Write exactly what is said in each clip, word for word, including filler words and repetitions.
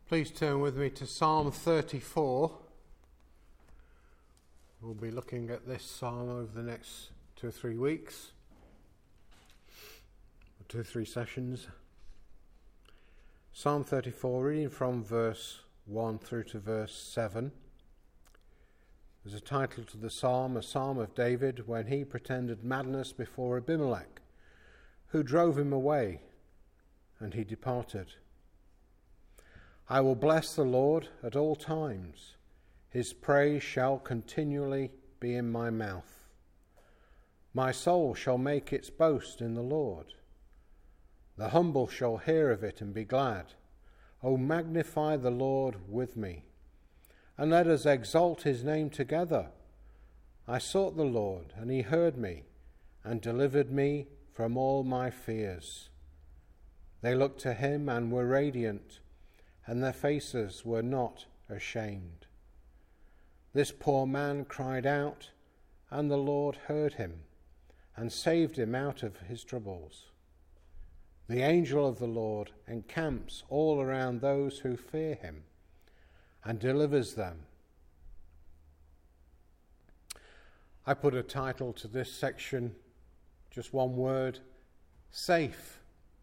Please turn with me to Psalm thirty-four. We'll be looking at this psalm over the next two or three weeks, or two or three sessions. Psalm thirty-four, reading from verse one through to verse seven. There's a title to the psalm, a psalm of David when he pretended madness before Abimelech, who drove him away, and he departed. I will bless the Lord at all times. His praise shall continually be in my mouth. My soul shall make its boast in the Lord. The humble shall hear of it and be glad. O magnify the Lord with me, and let us exalt his name together. I sought the Lord, and he heard me, and delivered me from all my fears. They looked to him and were radiant, and their faces were not ashamed. This poor man cried out, and the Lord heard him, and saved him out of his troubles. The angel of the Lord encamps all around those who fear him, and delivers them. I put a title to this section, just one word: safe.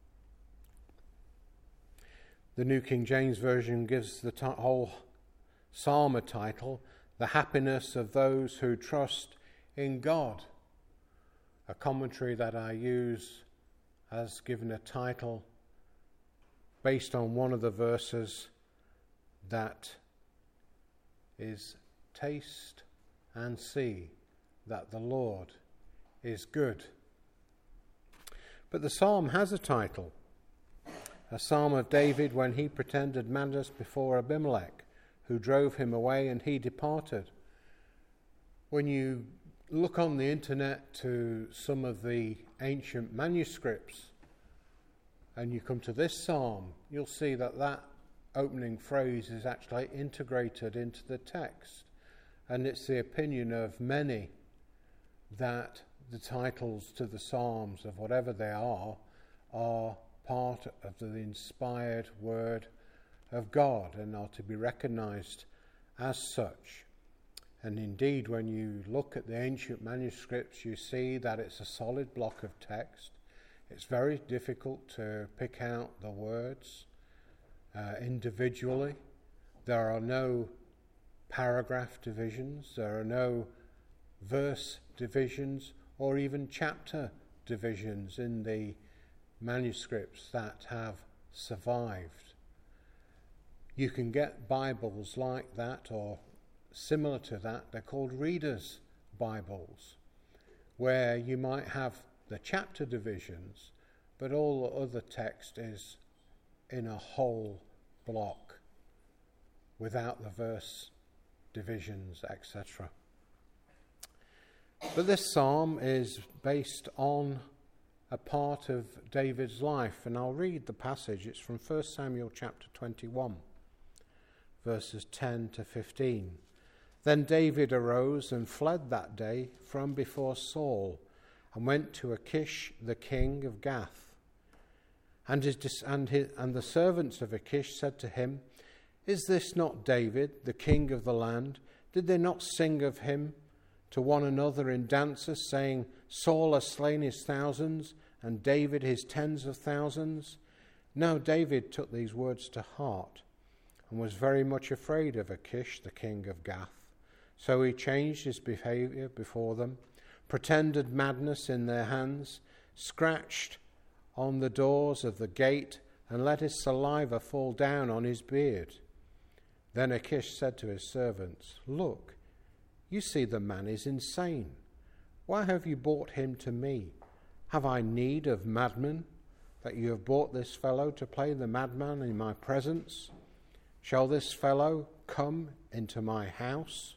The New King James Version gives the t- whole psalm a title, The Happiness of Those Who Trust in God. A commentary that I use has given a title based on one of the verses that is, Taste and see that the Lord is good. But the psalm has a title, a psalm of David when he pretended madness before Abimelech, who drove him away and he departed. When you look on the internet to some of the ancient manuscripts and you come to this psalm, you'll see that that opening phrase is actually integrated into the text. And it's the opinion of many that the titles to the psalms, of whatever they are, are part of the inspired word of God and are to be recognized as such. And indeed, when you look at the ancient manuscripts, you see that it's a solid block of text. It's very difficult to pick out the words uh, individually. There are no paragraph divisions, there are no verse divisions or even chapter divisions in the manuscripts that have survived. You can get Bibles like that or similar to that. They're called Reader's Bibles, where you might have the chapter divisions, but all the other text is in a whole block without the verse divisions, et cetera. But this psalm is based on a part of David's life, and I'll read the passage. It's from First Samuel chapter twenty-one, verses ten to fifteen. Then David arose and fled that day from before Saul, and went to Achish the king of Gath. And his and his, and the servants of Achish said to him, Is this not David, the king of the land? Did they not sing of him to one another in dances, saying, Saul has slain his thousands, and David his tens of thousands? Now David took these words to heart, and was very much afraid of Achish, the king of Gath. So he changed his behavior before them, pretended madness in their hands, scratched on the doors of the gate, and let his saliva fall down on his beard. Then Achish said to his servants, Look, you see the man is insane. Why have you brought him to me? Have I need of madmen, that you have brought this fellow to play the madman in my presence? Shall this fellow come into my house?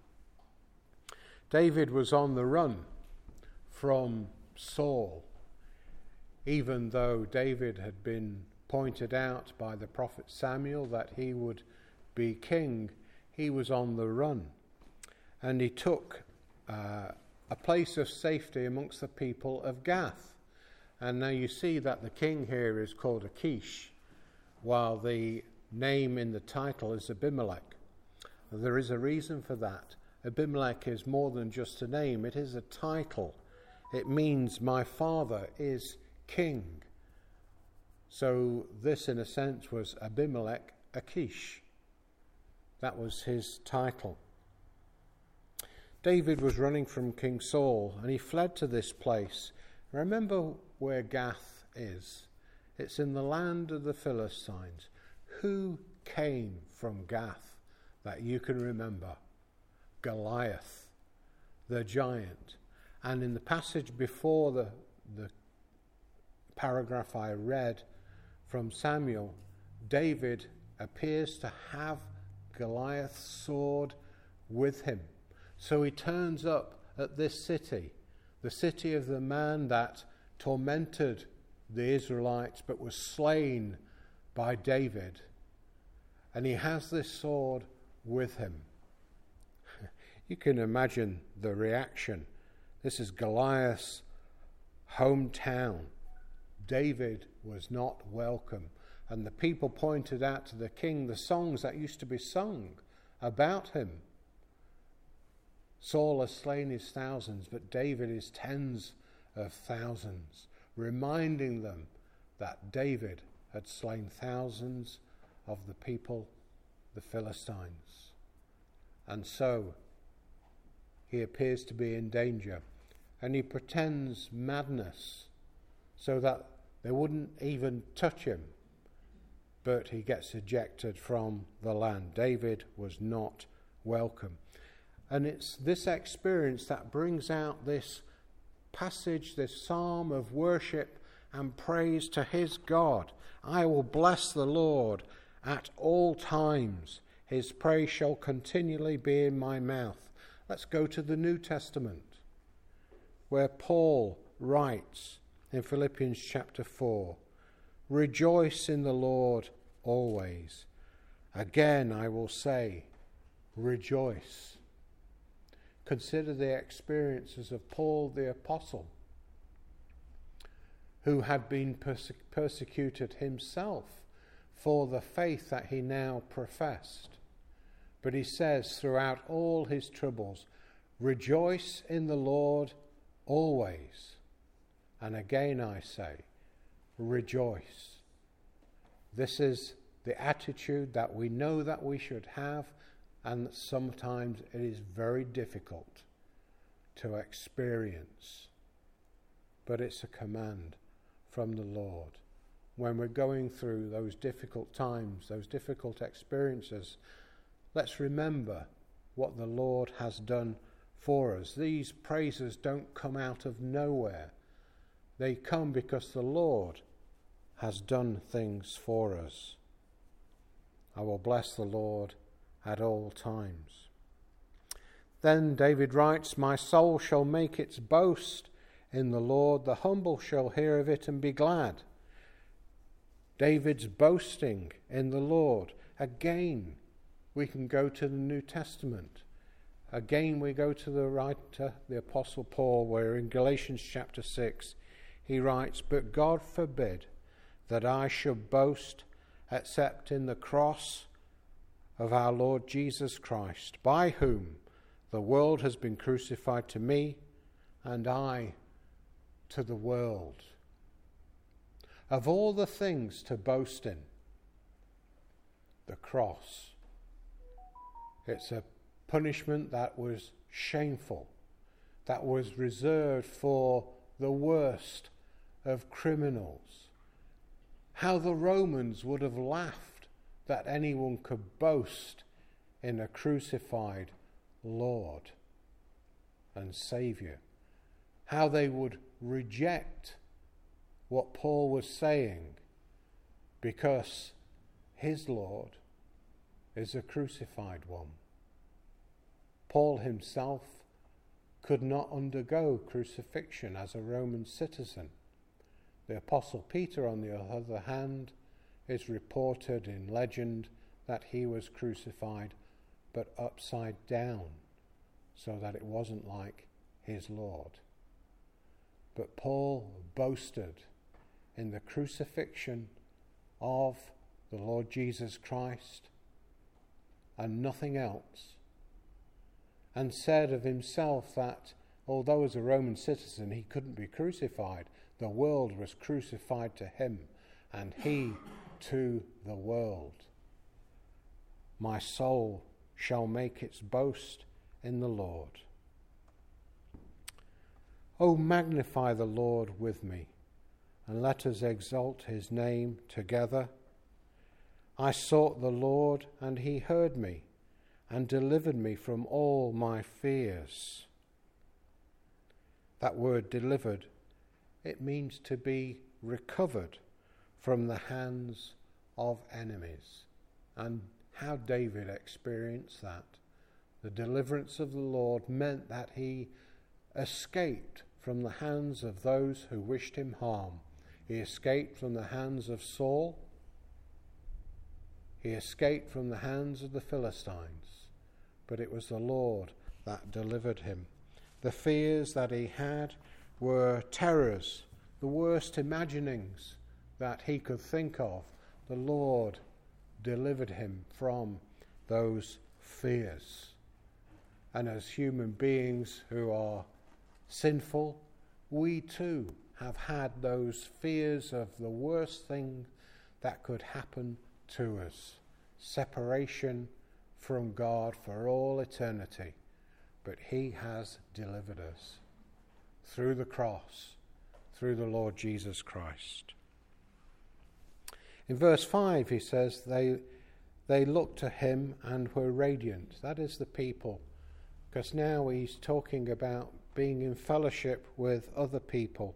David was on the run from Saul. Even though David had been pointed out by the prophet Samuel that he would be king, he was on the run. And he took uh, a place of safety amongst the people of Gath. And now you see that the king here is called Achish, while the name in the title is Abimelech. There is a reason for that. Abimelech is more than just a name, it is a title. It means my father is king. So this, in a sense, was Abimelech Achish. That was his title. David was running from King Saul, and he fled to this place. Remember where Gath is. It's in the land of the Philistines. Who came from Gath that you can remember? Goliath, the giant. And in the passage before the, the paragraph I read from Samuel, David appears to have Goliath's sword with him. So he turns up at this city, the city of the man that tormented the Israelites but was slain by David. And he has this sword with him. You can imagine the reaction. This is Goliath's hometown. David was not welcome. And the people pointed out to the king the songs that used to be sung about him. Saul has slain his thousands, but David is tens of thousands, reminding them that David had slain thousands of the people, the Philistines. And so he appears to be in danger, and he pretends madness so that they wouldn't even touch him. But he gets ejected from the land. David was not welcome. And it's this experience that brings out this passage, this psalm of worship and praise to his God. I will bless the Lord at all times. His praise shall continually be in my mouth. Let's go to the New Testament, where Paul writes in Philippians chapter four, rejoice in the Lord always. Again, I will say, rejoice. Consider the experiences of Paul the Apostle, who had been perse- persecuted himself for the faith that he now professed. But he says throughout all his troubles, rejoice in the Lord always. And again I say, rejoice. This is the attitude that we know that we should have, and that sometimes it is very difficult to experience. But it's a command from the Lord. When we're going through those difficult times, those difficult experiences, let's remember what the Lord has done for us. These praises don't come out of nowhere. They come because the Lord has done things for us. I will bless the Lord at all times. Then David writes, my soul shall make its boast in the Lord. The humble shall hear of it and be glad. David's boasting in the Lord. Again, we can go to the New Testament. Again, we go to the writer, the Apostle Paul, where in Galatians chapter six, he writes, but God forbid that I should boast except in the cross of our Lord Jesus Christ, by whom the world has been crucified to me, and I to the world. Of all the things to boast in, the cross. It's a punishment that was shameful, that was reserved for the worst of criminals. How the Romans would have laughed that anyone could boast in a crucified Lord and Saviour. How they would reject what Paul was saying because his Lord is a crucified one. Paul himself could not undergo crucifixion as a Roman citizen. The Apostle Peter, on the other hand, is reported in legend that he was crucified but upside down, so that it wasn't like his Lord. But Paul boasted in the crucifixion of the Lord Jesus Christ and nothing else, and said of himself that although as a Roman citizen he couldn't be crucified, the world was crucified to him, and he to the world. My soul shall make its boast in the Lord. O magnify the Lord with me, and let us exalt his name together. I sought the Lord, and he heard me, and delivered me from all my fears. That word delivered, it means to be recovered from the hands of enemies. And how David experienced that. The deliverance of the Lord meant that he escaped from the hands of those who wished him harm. He escaped from the hands of Saul. He escaped from the hands of the Philistines. But it was the Lord that delivered him. The fears that he had were terrors, the worst imaginings that he could think of. The Lord delivered him from those fears. And as human beings who are sinful, we too have had those fears of the worst thing that could happen to us. Separation from God for all eternity. But he has delivered us through the cross, through the Lord Jesus Christ. In verse five he says, they, they looked to him and were radiant. That is the people. Because now he's talking about being in fellowship with other people.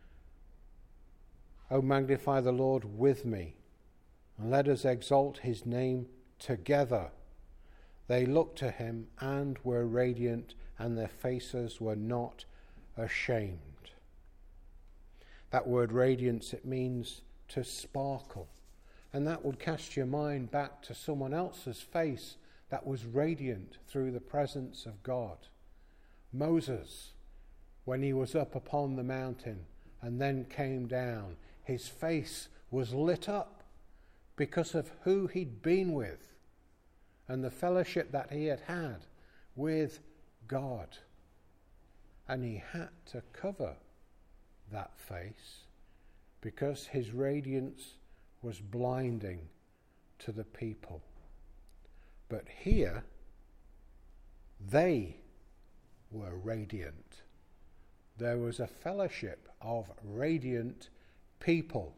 O magnify the Lord with me, and let us exalt his name together. They looked to him and were radiant, and their faces were not ashamed. That word radiance, it means to sparkle. And that would cast your mind back to someone else's face that was radiant through the presence of God. Moses, when he was up upon the mountain and then came down, his face was lit up because of who he'd been with and the fellowship that he had had with God. And he had to cover that face because his radiance was blinding to the people. But here, they were radiant. There was a fellowship of radiant people.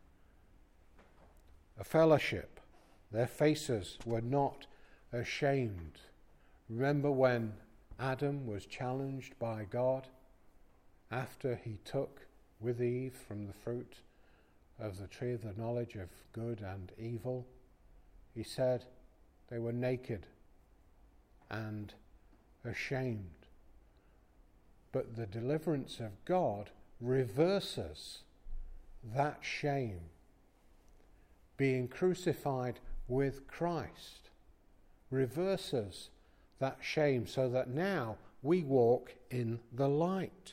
A fellowship. Their faces were not ashamed. Remember when Adam was challenged by God after he took with Eve from the fruit of the tree of the knowledge of good and evil? He said they were naked and ashamed. But the deliverance of God reverses that shame. Being crucified with Christ reverses that shame so that now we walk in the light.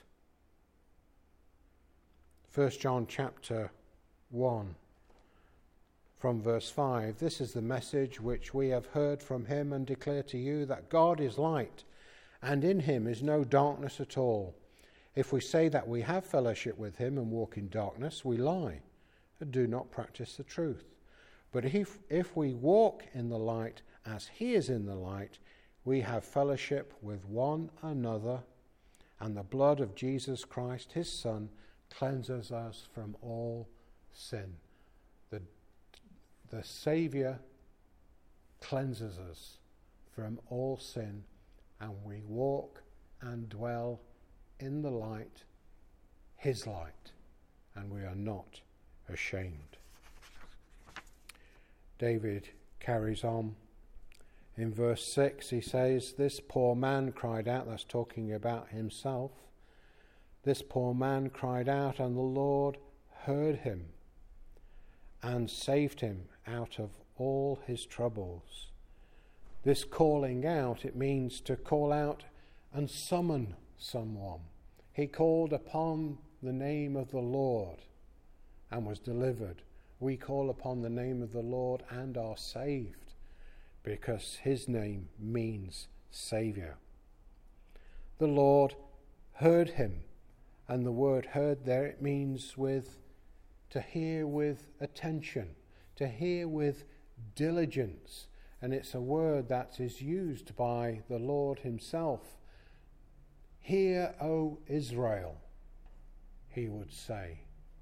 First John chapter one from verse five. This is the message which we have heard from him and declare to you, that God is light, and in him is no darkness at all. If we say that we have fellowship with him and walk in darkness, we lie and do not practice the truth. But if, if we walk in the light as he is in the light, we have fellowship with one another, and the blood of Jesus Christ, his Son, cleanses us from all sin. The, the Saviour cleanses us from all sin, and we walk and dwell in the light, his light, and we are not ashamed. David carries on. In verse six he says, this poor man cried out, that's talking about himself. This poor man cried out, and the Lord heard him and saved him out of all his troubles. This calling out, it means to call out and summon someone. He called upon the name of the Lord and was delivered. we call upon the name of the Lord and are saved, because his name means Saviour. The Lord heard him, and the word heard there, it means with to hear with attention, to hear with diligence, and it's a word that is used by the Lord himself. Hear, O Israel, he would say.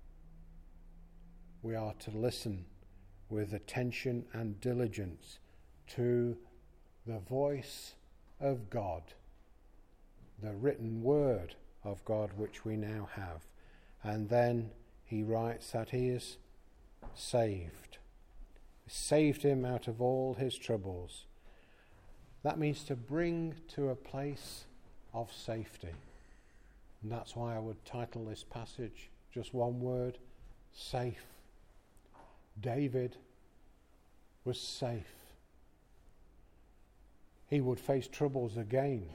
We are to listen with attention and diligence to the voice of God, the written word of God which we now have. And then he writes that he is saved. Saved him out of all his troubles. That means to bring to a place of safety. And that's why I would title this passage just one word: safe. David was safe. He would face troubles again.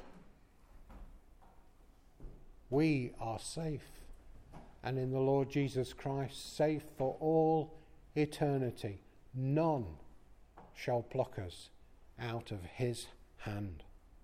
We are safe, and in the Lord Jesus Christ, safe for all eternity. None shall pluck us out of his hand.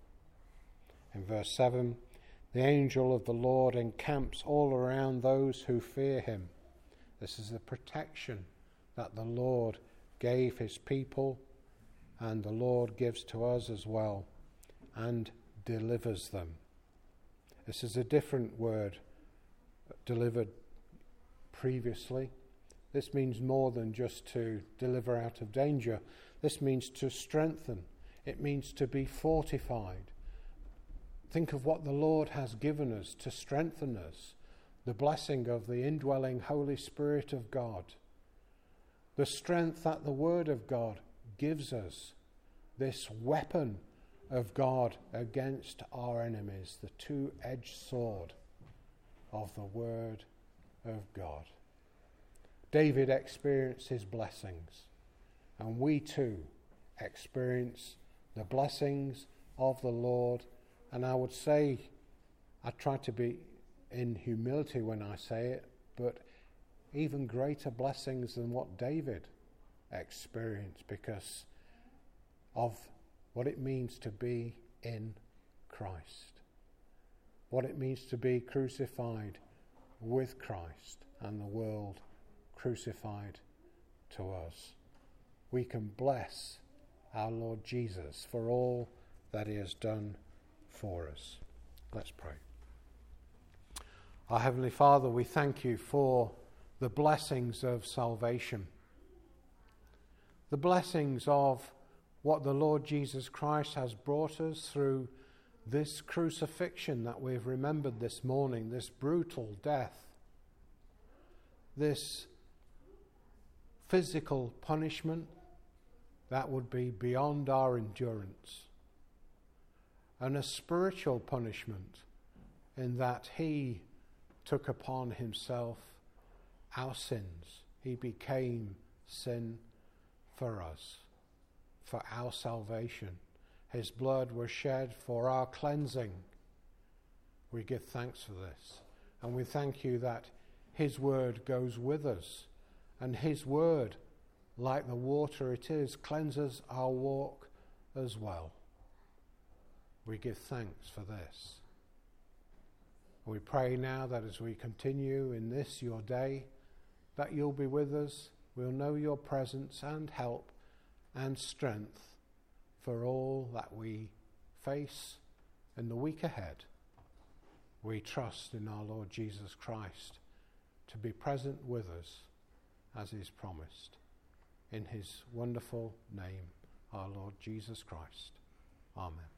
In verse seven, the angel of the Lord encamps all around those who fear him. This is the protection that the Lord gave his people, and the Lord gives to us as well, and delivers them. This is a different word delivered previously. This means more than just to deliver out of danger. This means to strengthen. It means to be fortified. Think of what the Lord has given us to strengthen us. The blessing of the indwelling Holy Spirit of God. The strength that the Word of God gives us. This weapon of God against our enemies. The two-edged sword of the Word of God. David experienced his blessings, and we too experience the blessings of the Lord. And I would say, I try to be in humility when I say it, but even greater blessings than what David experienced, because of what it means to be in Christ, what it means to be crucified with Christ and the world crucified to us. We can bless our Lord Jesus for all that he has done for us. Let's pray. Our Heavenly Father, we thank you for the blessings of salvation, the blessings of what the Lord Jesus Christ has brought us through this crucifixion that we've remembered this morning, this brutal death, this physical punishment that would be beyond our endurance, and a spiritual punishment in that he took upon himself our sins. He became sin for us, for our salvation. His blood was shed for our cleansing. We give thanks for this, and we thank you that his word goes with us, and his word, like the water it is, cleanses our walk as well. We give thanks for this. We pray now that as we continue in this, your day, that you'll be with us. We'll know your presence and help and strength for all that we face in the week ahead. We trust in our Lord Jesus Christ to be present with us as is promised. In his wonderful name, our Lord Jesus Christ. Amen.